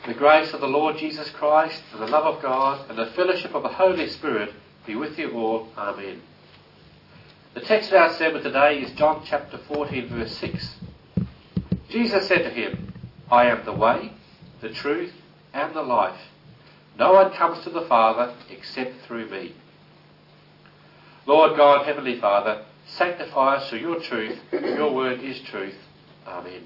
The grace of the Lord Jesus Christ, and the love of God, and the fellowship of the Holy Spirit be with you all. Amen. The text of our sermon today is John chapter 14, verse 6. Jesus said to him, I am the way, the truth, and the life. No one comes to the Father except through me. Lord God, Heavenly Father, sanctify us through your truth. Your word is truth. Amen.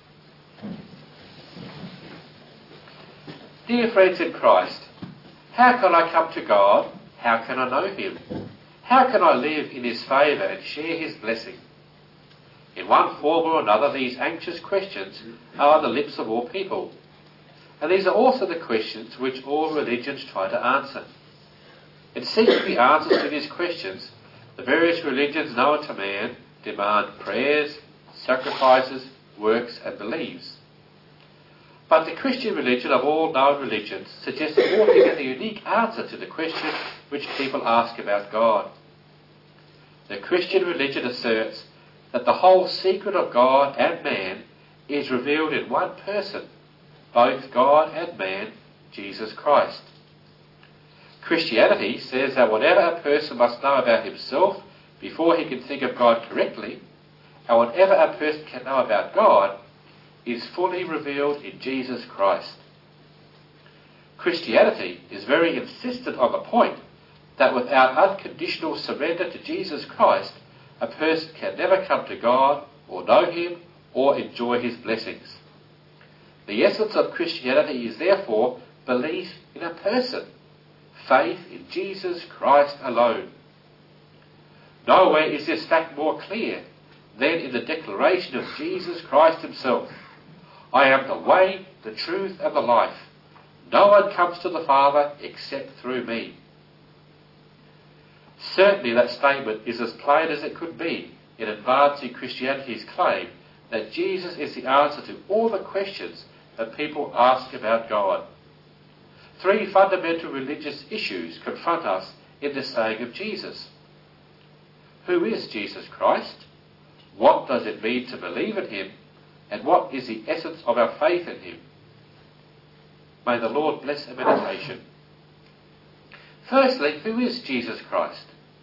Dear friends in Christ, how can I come to God? How can I know him? How can I live in his favour and share his blessing? In one form or another, these anxious questions are on the lips of all people. And these are also the questions which all religions try to answer. In seeking the answers to these questions, the various religions known to man demand prayers, sacrifices, works and beliefs. But the Christian religion of all known religions suggests an altogether unique answer to the question which people ask about God. The Christian religion asserts that the whole secret of God and man is revealed in one person, both God and man, Jesus Christ. Christianity says that whatever a person must know about himself before he can think of God correctly, and whatever a person can know about God, is fully revealed in Jesus Christ. Christianity is very insistent on the point that without unconditional surrender to Jesus Christ, a person can never come to God or know him or enjoy his blessings. The essence of Christianity is therefore belief in a person, faith in Jesus Christ alone. Nowhere is this fact more clear than in the declaration of Jesus Christ himself. I am the way, the truth and the life. No one comes to the Father except through me. Certainly that statement is as plain as it could be in advancing Christianity's claim that Jesus is the answer to all the questions that people ask about God. Three fundamental religious issues confront us in the saying of Jesus. Who is Jesus Christ? What does it mean to believe in him? And what is the essence of our faith in him? May the Lord bless our meditation. Firstly, who is Jesus Christ?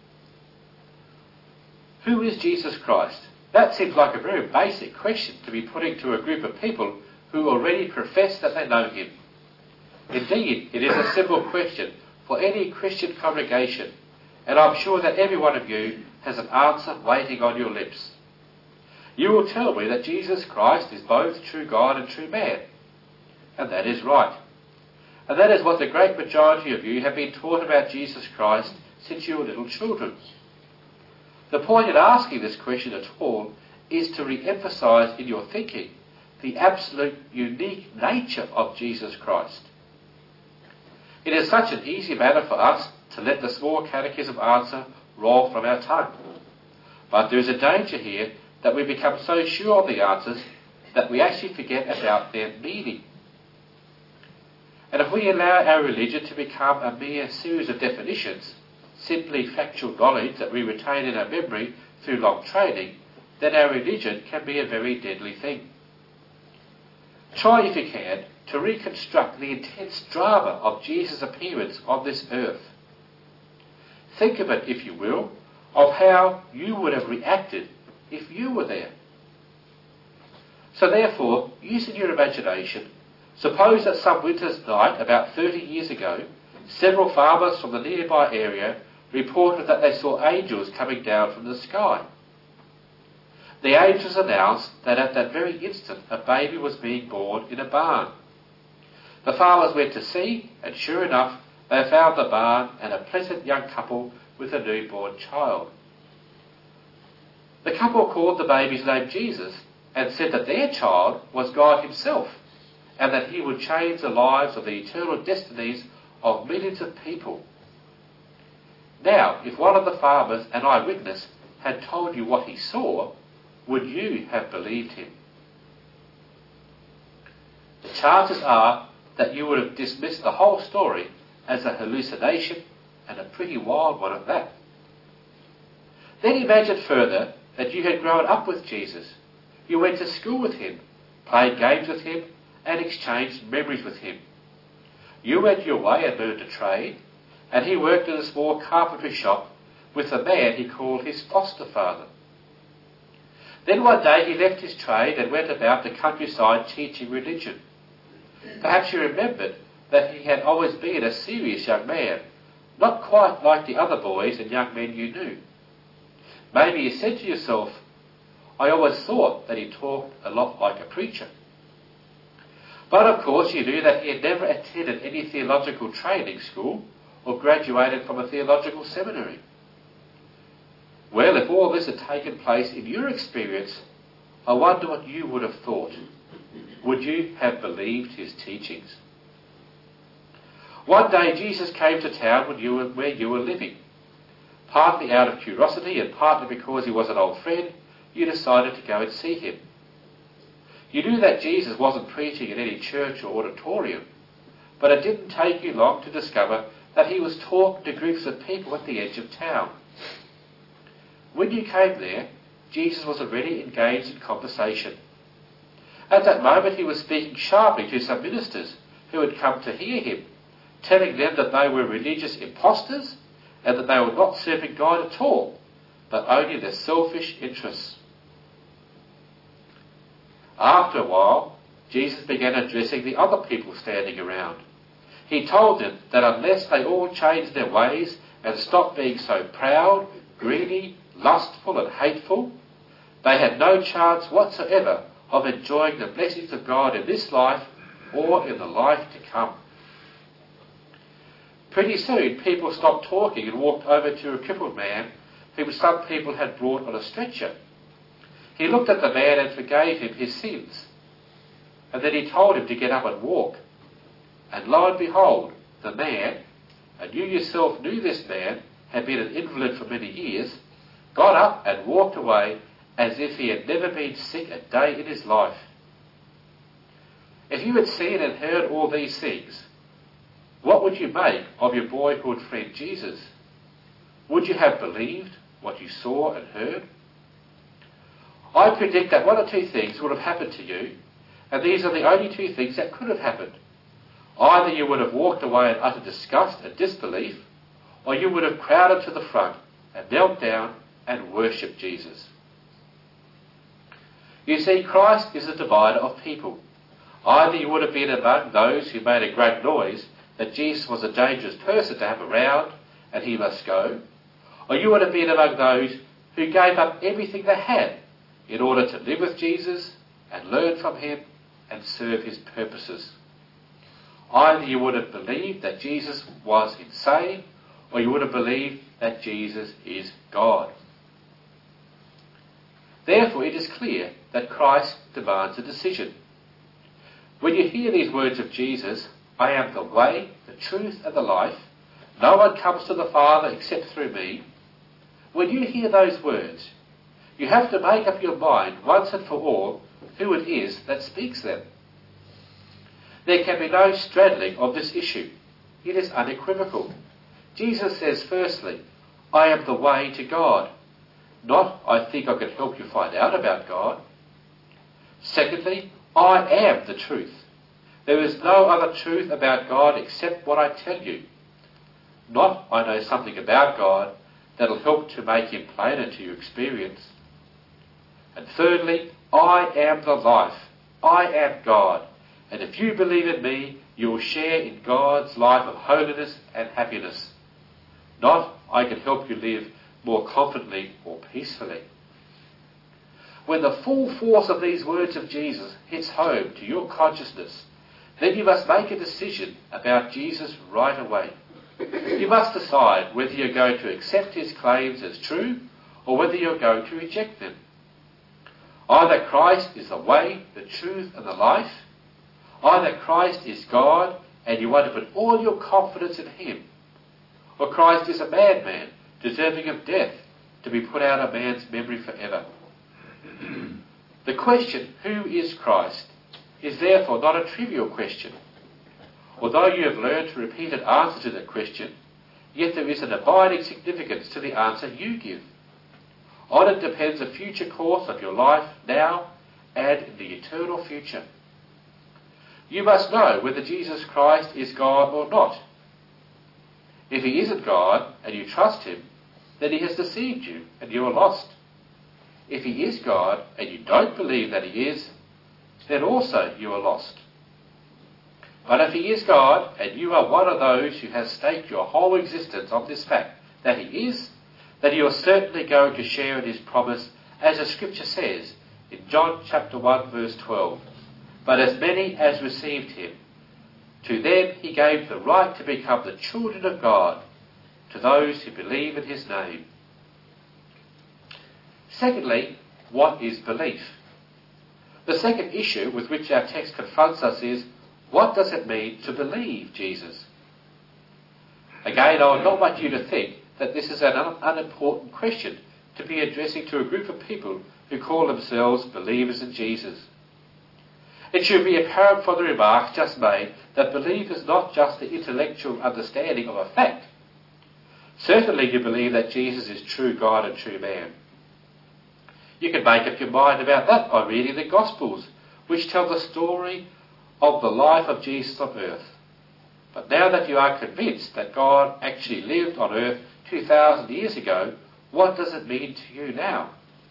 Who is Jesus Christ? That seems like a very basic question to be putting to a group of people who already profess that they know him. Indeed, it is a simple question for any Christian congregation, and I'm sure that every one of you has an answer waiting on your lips. You will tell me that Jesus Christ is both true God and true man. And that is right. And that is what the great majority of you have been taught about Jesus Christ since you were little children. The point in asking this question at all is to re-emphasise in your thinking the absolute unique nature of Jesus Christ. It is such an easy matter for us to let the small catechism answer roll from our tongue. But there is a danger here that we become so sure of the answers that we actually forget about their meaning. And if we allow our religion to become a mere series of definitions, simply factual knowledge that we retain in our memory through long training, then our religion can be a very deadly thing. Try, if you can, to reconstruct the intense drama of Jesus' appearance on this earth. Think of it, if you will, of how you would have reacted if you were there. So therefore, using your imagination, suppose that some winter's night about 30 years ago, several farmers from the nearby area reported that they saw angels coming down from the sky. The angels announced that at that very instant a baby was being born in a barn. The farmers went to see, and sure enough, they found the barn and a pleasant young couple with a newborn child. The couple called the baby's name Jesus and said that their child was God himself and that he would change the lives of the eternal destinies of millions of people. Now, if one of the farmers, an eyewitness, had told you what he saw, would you have believed him? The chances are that you would have dismissed the whole story as a hallucination, and a pretty wild one at that. Then imagine further that you had grown up with Jesus. You went to school with him, played games with him, and exchanged memories with him. You went your way and learned a trade, and he worked in a small carpentry shop with a man he called his foster father. Then one day he left his trade and went about the countryside teaching religion. Perhaps you remembered that he had always been a serious young man, not quite like the other boys and young men you knew. Maybe you said to yourself, I always thought that he talked a lot like a preacher. But of course you knew that he had never attended any theological training school or graduated from a theological seminary. Well, if all this had taken place in your experience, I wonder what you would have thought. Would you have believed his teachings? One day Jesus came to town where you were living. Partly out of curiosity and partly because he was an old friend, you decided to go and see him. You knew that Jesus wasn't preaching in any church or auditorium, but it didn't take you long to discover that he was talking to groups of people at the edge of town. When you came there, Jesus was already engaged in conversation. At that moment he was speaking sharply to some ministers who had come to hear him, telling them that they were religious impostors and that they were not serving God at all, but only their selfish interests. After a while, Jesus began addressing the other people standing around. He told them that unless they all changed their ways and stopped being so proud, greedy, lustful and hateful, they had no chance whatsoever of enjoying the blessings of God in this life or in the life to come. Pretty soon people stopped talking and walked over to a crippled man whom some people had brought on a stretcher. He looked at the man and forgave him his sins. And then he told him to get up and walk. And lo and behold, the man, and you yourself knew this man, had been an invalid for many years, got up and walked away as if he had never been sick a day in his life. If you had seen and heard all these things, what would you make of your boyhood friend Jesus? Would you have believed what you saw and heard? I predict that one or two things would have happened to you, and these are the only two things that could have happened. Either you would have walked away in utter disgust and disbelief, or you would have crowded to the front and knelt down and worshipped Jesus. You see, Christ is a divider of people. Either you would have been among those who made a great noise that Jesus was a dangerous person to have around and he must go, or you would have been among those who gave up everything they had in order to live with Jesus and learn from him and serve his purposes. Either you would have believed that Jesus was insane, or you would have believed that Jesus is God. Therefore, it is clear that Christ demands a decision. When you hear these words of Jesus, I am the way, the truth, and the life, no one comes to the Father except through me, when you hear those words, you have to make up your mind once and for all who it is that speaks them. There can be no straddling of this issue. It is unequivocal. Jesus says firstly, I am the way to God. Not, I think I can help you find out about God. Secondly, I am the truth. There is no other truth about God except what I tell you. Not, I know something about God that'll help to make him plainer to your experience. And thirdly, I am the life. I am God. And if you believe in me, you will share in God's life of holiness and happiness. Not, I can help you live more confidently or peacefully. When the full force of these words of Jesus hits home to your consciousness, then you must make a decision about Jesus right away. You must decide whether you're going to accept his claims as true or whether you're going to reject them. Either Christ is the way, the truth, and the life. Either Christ is God and you want to put all your confidence in him. Or Christ is a madman, deserving of death, to be put out of man's memory forever. The question, who is Christ, is therefore not a trivial question. Although you have learned to repeat an answer to that question, yet there is an abiding significance to the answer you give. On it depends the future course of your life now and in the eternal future. you must know whether Jesus Christ is God or not. If he isn't God and you trust him, then he has deceived you and you are lost. If he is God and you don't believe that he is, then also you are lost. But if he is God and you are one of those who has staked your whole existence on this fact that he is, then you are certainly going to share in his promise, as the scripture says in John chapter 1 verse 12. But as many as received him, to them he gave the right to become the children of God, to those who believe in his name. Secondly, what is belief? The second issue with which our text confronts us is, what does it mean to believe Jesus? Again, I would not want you to think that this is an unimportant question to be addressing to a group of people who call themselves believers in Jesus. It should be apparent from the remarks just made that belief is not just the intellectual understanding of a fact. Certainly you believe that Jesus is true God and true man. You can make up your mind about that by reading the Gospels, which tell the story of the life of Jesus on earth. But now that you are convinced that God actually lived on earth 2,000 years ago, what does it mean to you now?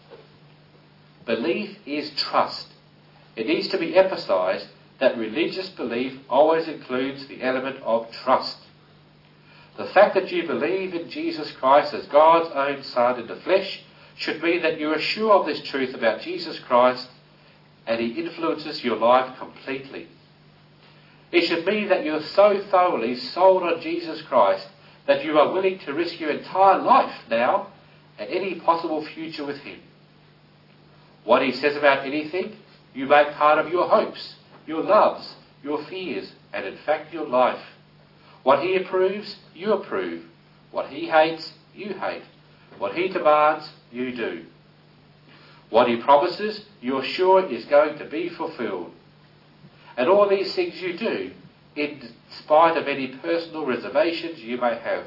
Belief is trust. It needs to be emphasised that religious belief always includes the element of trust. The fact that you believe in Jesus Christ as God's own Son in the flesh should mean that you are sure of this truth about Jesus Christ and he influences your life completely. It should mean that you are so thoroughly sold on Jesus Christ that you are willing to risk your entire life now and any possible future with him. What he says about anything, you make part of your hopes, your loves, your fears, and in fact your life. What he approves, you approve. What he hates, you hate. What he demands, you do. What he promises, you are sure is going to be fulfilled. And all these things you do, in spite of any personal reservations you may have.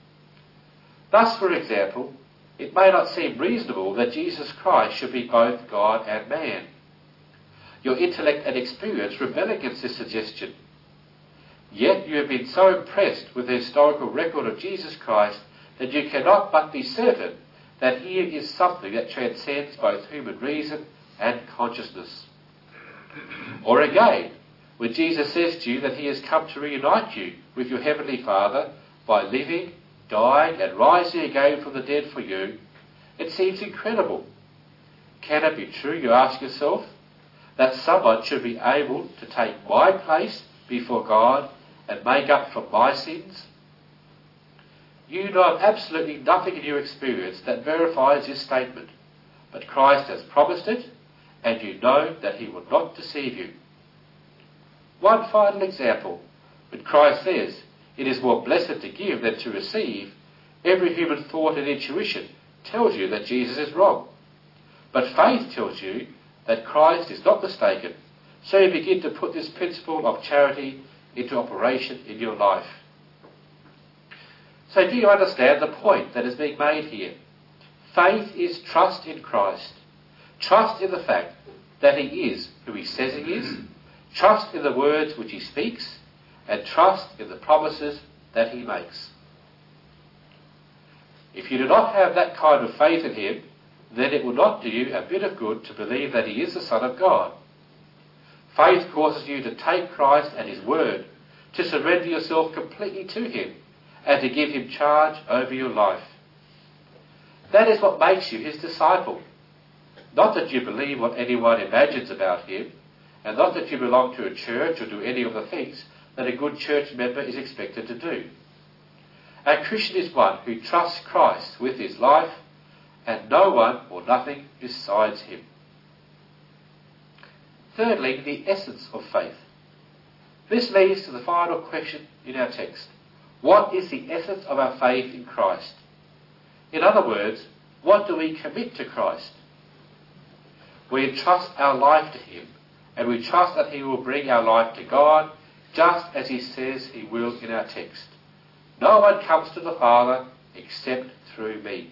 Thus, for example, it may not seem reasonable that Jesus Christ should be both God and man. Your intellect and experience rebel against this suggestion. Yet you have been so impressed with the historical record of Jesus Christ that you cannot but be certain that he is something that transcends both human reason and consciousness. Or again, when Jesus says to you that he has come to reunite you with your heavenly Father by living, dying and rising again from the dead for you, it seems incredible. Can it be true, you ask yourself, that someone should be able to take my place before God and make up for my sins? You know of absolutely nothing in your experience that verifies this statement, but Christ has promised it, and you know that he will not deceive you. One final example. When Christ says, it is more blessed to give than to receive, every human thought and intuition tells you that Jesus is wrong. But faith tells you that Christ is not mistaken, so you begin to put this principle of charity into operation in your life. So do you understand the point that is being made here? Faith is trust in Christ. Trust in the fact that he is who he says he is. Trust in the words which he speaks. And trust in the promises that he makes. If you do not have that kind of faith in him, then it will not do you a bit of good to believe that he is the Son of God. Faith causes you to take Christ at his word, to surrender yourself completely to him, and to give him charge over your life. That is what makes you his disciple. Not that you believe what anyone imagines about him, and not that you belong to a church or do any of the things that a good church member is expected to do. A Christian is one who trusts Christ with his life, and no one or nothing besides him. Thirdly, the essence of faith. This leads to the final question in our text. What is the essence of our faith in Christ? In other words, what do we commit to Christ? We entrust our life to him, and we trust that he will bring our life to God, just as he says he will in our text. No one comes to the Father except through me.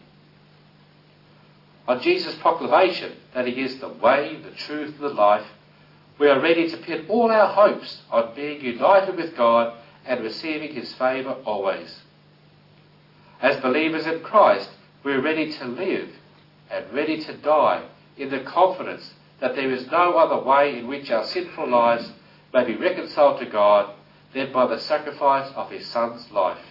On Jesus' proclamation that he is the way, the truth, and the life, We are ready to pin all our hopes on being united with God and receiving His favour always. As believers in Christ, we are ready to live and ready to die in the confidence that there is no other way in which our sinful lives may be reconciled to God than by the sacrifice of His Son's life.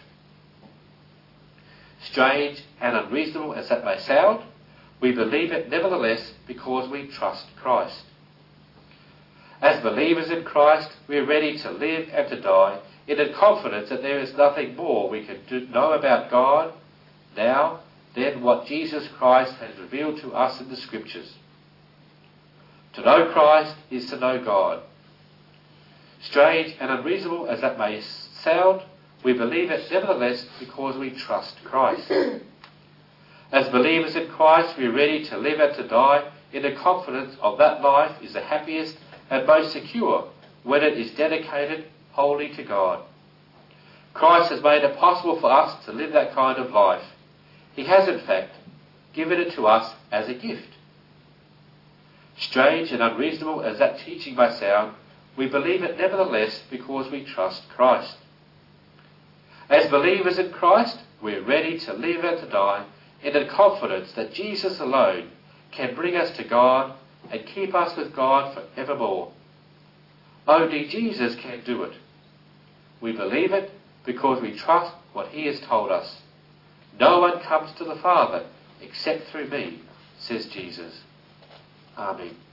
Strange and unreasonable as that may sound, we believe it nevertheless because we trust Christ. As believers in Christ, we are ready to live and to die in the confidence that there is nothing more we can know about God now than what Jesus Christ has revealed to us in the Scriptures. To know Christ is to know God. Strange and unreasonable as that may sound, we believe it nevertheless because we trust Christ. As believers in Christ, we are ready to live and to die in the confidence of that life is the happiest and most secure when it is dedicated wholly to God. Christ has made it possible for us to live that kind of life. He has, in fact, given it to us as a gift. Strange and unreasonable as that teaching may sound, we believe it nevertheless because we trust Christ. As believers in Christ, we are ready to live and to die in the confidence that Jesus alone can bring us to God and keep us with God forevermore. Only Jesus can do it. We believe it because we trust what He has told us. No one comes to the Father except through me, says Jesus. Amen.